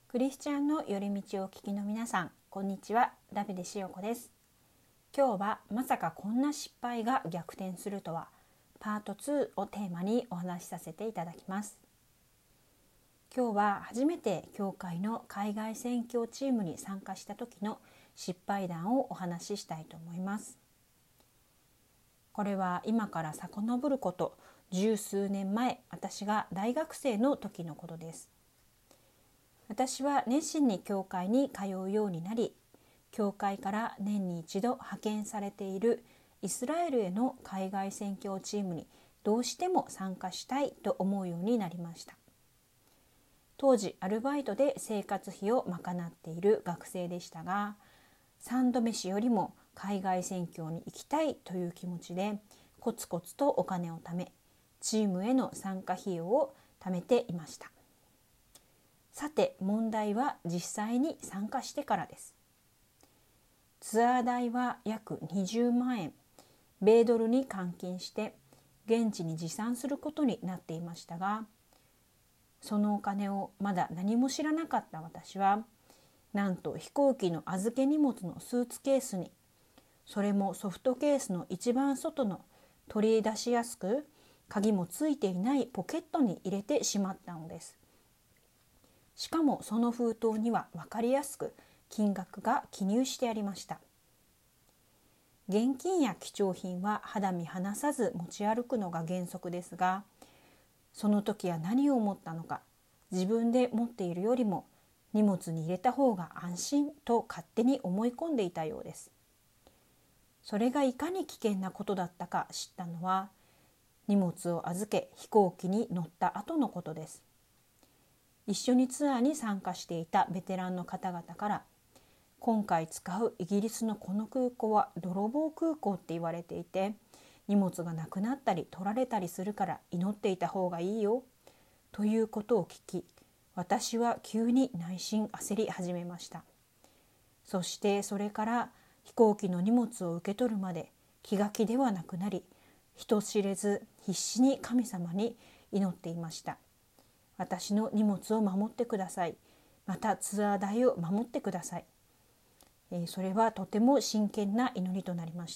クリスチャンの寄り道をお聞きの皆さん、こんにちは。ダビデ塩子です。今日はまさかこんな失敗が逆転するとはパート2をテーマにお話しさせていただきます。今日は初めて教会の海外宣教チームに参加した時の失敗談をお話ししたいと思います。これは今から遡ること十数年前、私が大学生の時のことです。私は熱心に教会に通うようになり、教会から年に一度派遣されているイスラエルへの海外宣教チームにどうしても参加したいと思うようになりました。当時アルバイトで生活費を賄っている学生でしたが、3度飯よりも海外宣教に行きたいという気持ちでコツコツとお金を貯め、チームへの参加費用を貯めていました。さて問題は実際に参加してからです。ツアー代は約20万円、米ドルに換金して現地に持参することになっていましたが、そのお金をまだ何も知らなかった私は、なんと飛行機の預け荷物のスーツケースに、それもソフトケースの一番外の取り出しやすく鍵もついていないポケットに入れてしまったのです。しかもその封筒には分かりやすく金額が記入してありました。現金や貴重品は肌身離さず持ち歩くのが原則ですが、その時は何を思ったのか、自分で持っているよりも荷物に入れた方が安心と勝手に思い込んでいたようです。それがいかに危険なことだったか知ったのは、荷物を預け飛行機に乗った後のことです。一緒にツアーに参加していたベテランの方々から、今回使うイギリスのこの空港は泥棒空港って言われていて、荷物がなくなったり取られたりするから祈っていた方がいいよということを聞き、私は急に内心焦り始めました。そしてそれから飛行機の荷物を受け取るまで気が気ではなくなり、人知れず必死に神様に祈っていました。私の荷物を守ってください。またツアー代を守ってください。それはとても真剣な祈りとなりました。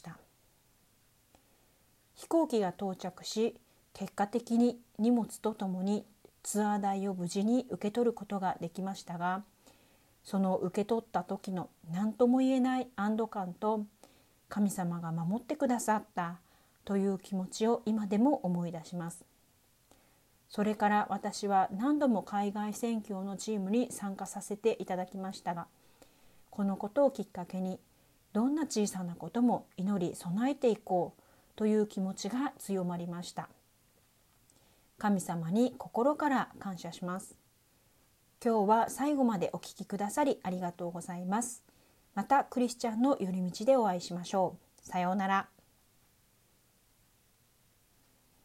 飛行機が到着し、結果的に荷物とともにツアー代を無事に受け取ることができましたが、その受け取った時の何とも言えない安堵感と、神様が守ってくださったという気持ちを今でも思い出します。それから私は何度も海外宣教のチームに参加させていただきましたが、このことをきっかけにどんな小さなことも祈り備えていこうという気持ちが強まりました。神様に心から感謝します。今日は最後までお聞きくださりありがとうございます。またクリスチャンの寄り道でお会いしましょう。さようなら。